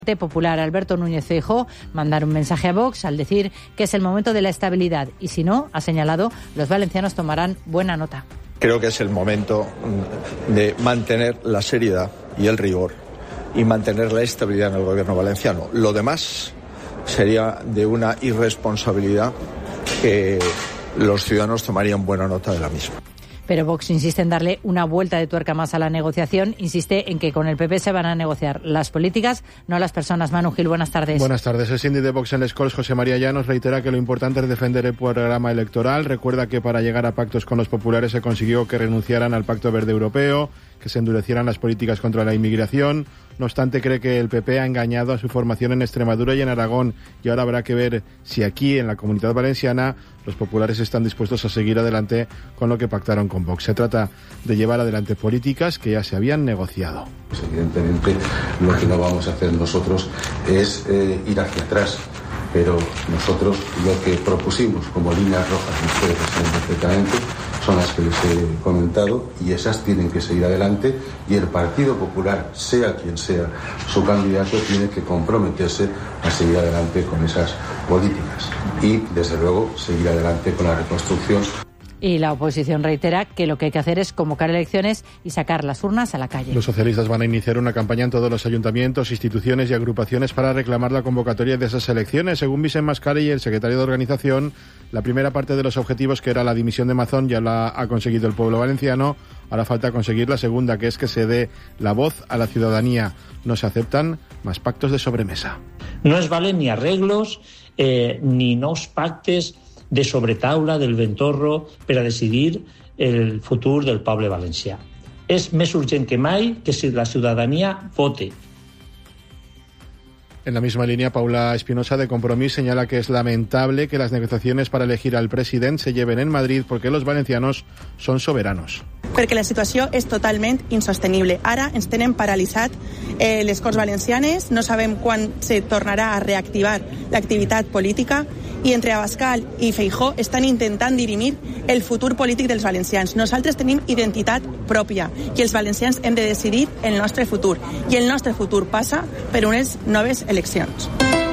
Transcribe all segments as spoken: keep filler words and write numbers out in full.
Popular Alberto Núñez Feijóo mandar un mensaje a Vox al decir que es el momento de la estabilidad y si no, ha señalado, los valencianos tomarán buena nota. Creo que es el momento de mantener la seriedad y el rigor y mantener la estabilidad en el gobierno valenciano. Lo demás sería de una irresponsabilidad que los ciudadanos tomarían buena nota de la misma. Pero Vox insiste en darle una vuelta de tuerca más a la negociación. Insiste en que con el P P se van a negociar las políticas, no las personas. Manu Gil, buenas tardes. Buenas tardes. El síndic de Vox en Les Corts, José María Llanos, reitera que lo importante es defender el programa electoral. Recuerda que para llegar a pactos con los populares se consiguió que renunciaran al Pacto Verde Europeo, que se endurecieran las políticas contra la inmigración. No obstante, cree que el P P ha engañado a su formación en Extremadura y en Aragón, y ahora habrá que ver si aquí, en la Comunidad Valenciana, los populares están dispuestos a seguir adelante con lo que pactaron con Vox. Se trata de llevar adelante políticas que ya se habían negociado. Pues evidentemente, lo que no vamos a hacer nosotros es eh, ir hacia atrás, pero nosotros lo que propusimos como líneas rojas, y ustedes lo saben perfectamente, son las que les he comentado y esas tienen que seguir adelante y el Partido Popular, sea quien sea su candidato, tiene que comprometerse a seguir adelante con esas políticas y, desde luego, seguir adelante con la reconstrucción. Y la oposición reitera que lo que hay que hacer es convocar elecciones y sacar las urnas a la calle. Los socialistas van a iniciar una campaña en todos los ayuntamientos, instituciones y agrupaciones para reclamar la convocatoria de esas elecciones. Según Vicent Mascarell, el secretario de organización, la primera parte de los objetivos, que era la dimisión de Mazón, ya la ha conseguido el pueblo valenciano. Ahora falta conseguir la segunda, que es que se dé la voz a la ciudadanía. No se aceptan más pactos de sobremesa. No es valen ni arreglos eh, ni nous pactes de sobretaula, del ventorro, per a decidir el futur del poble valencià. És més urgent que mai que si la ciudadanía vote. En la misma línea, Paula Espinosa, de Compromís, señala que es lamentable que las negociaciones para elegir al presidente se lleven en Madrid porque los valencianos son soberanos. Perquè la situació és totalment insostenible. Ara ens tenen paralitzat eh, les Corts Valencianes, no sabem quan se tornarà a reactivar l'activitat política i entre Abascal i Feijóo estan intentant dirimir el futur polític dels valencians. Nosaltres tenim identitat pròpia i els valencians hem de decidir el nostre futur. I el nostre futur passa per unes noves eleccions.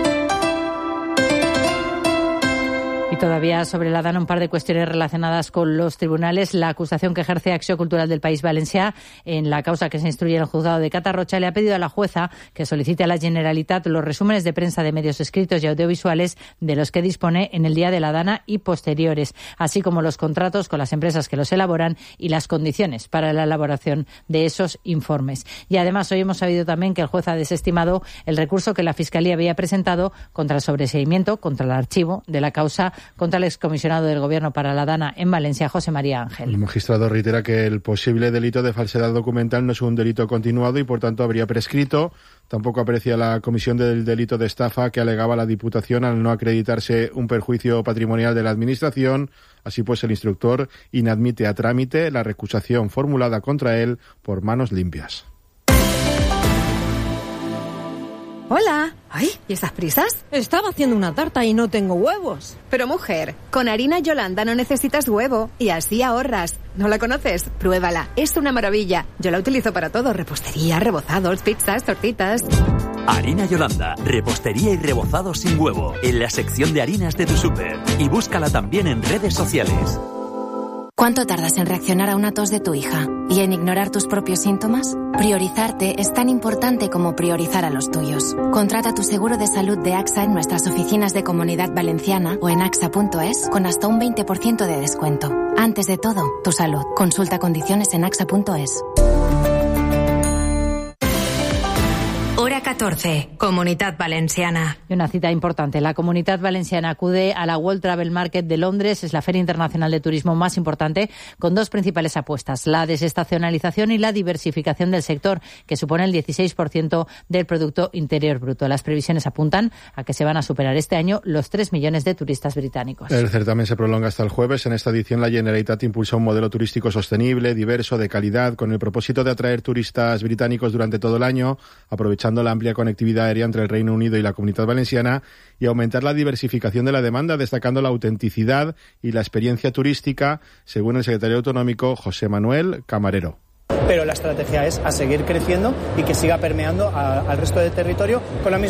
Y todavía sobre la Dana un par de cuestiones relacionadas con los tribunales. La acusación que ejerce Acció Cultural del País Valencià en la causa que se instruye en el juzgado de Catarrocha le ha pedido a la jueza que solicite a la Generalitat los resúmenes de prensa de medios escritos y audiovisuales de los que dispone en el día de la Dana y posteriores, así como los contratos con las empresas que los elaboran y las condiciones para la elaboración de esos informes. Y además hoy hemos sabido también que el juez ha desestimado el recurso que la Fiscalía había presentado contra el sobreseimiento, contra el archivo de la causa contra el excomisionado del Gobierno para la Dana en Valencia, José María Ángel. El magistrado reitera que el posible delito de falsedad documental no es un delito continuado y, por tanto, habría prescrito. Tampoco aprecia la comisión del delito de estafa que alegaba la Diputación al no acreditarse un perjuicio patrimonial de la Administración. Así pues, el instructor inadmite a trámite la recusación formulada contra él por manos limpias. Hola. Ay, ¿y estas prisas? Estaba haciendo una tarta y no tengo huevos. Pero mujer, con harina Yolanda no necesitas huevo y así ahorras. ¿No la conoces? Pruébala, es una maravilla. Yo la utilizo para todo, repostería, rebozados, pizzas, tortitas. Harina Yolanda, repostería y rebozados sin huevo, en la sección de harinas de tu súper. Y búscala también en redes sociales. ¿Cuánto tardas en reaccionar a una tos de tu hija y en ignorar tus propios síntomas? Priorizarte es tan importante como priorizar a los tuyos. Contrata tu seguro de salud de AXA en nuestras oficinas de Comunidad Valenciana o en axa punto es con hasta un veinte por ciento de descuento. Antes de todo, tu salud. Consulta condiciones en axa punto es. Hora catorce, Comunidad Valenciana. Y una cita importante. La Comunidad Valenciana acude a la World Travel Market de Londres. Es la feria internacional de turismo más importante, con dos principales apuestas: la desestacionalización y la diversificación del sector, que supone el dieciséis por ciento del Producto Interior Bruto. Las previsiones apuntan a que se van a superar este año los tres millones de turistas británicos. El certamen se prolonga hasta el jueves. En esta edición, la Generalitat impulsa un modelo turístico sostenible, diverso, de calidad, con el propósito de atraer turistas británicos durante todo el año, aprovechando la amplia conectividad aérea entre el Reino Unido y la Comunidad Valenciana, y aumentar la diversificación de la demanda, destacando la autenticidad y la experiencia turística, según el secretario autonómico José Manuel Camarero. pero la estrategia es a seguir creciendo y que siga permeando a, al resto del territorio con la misma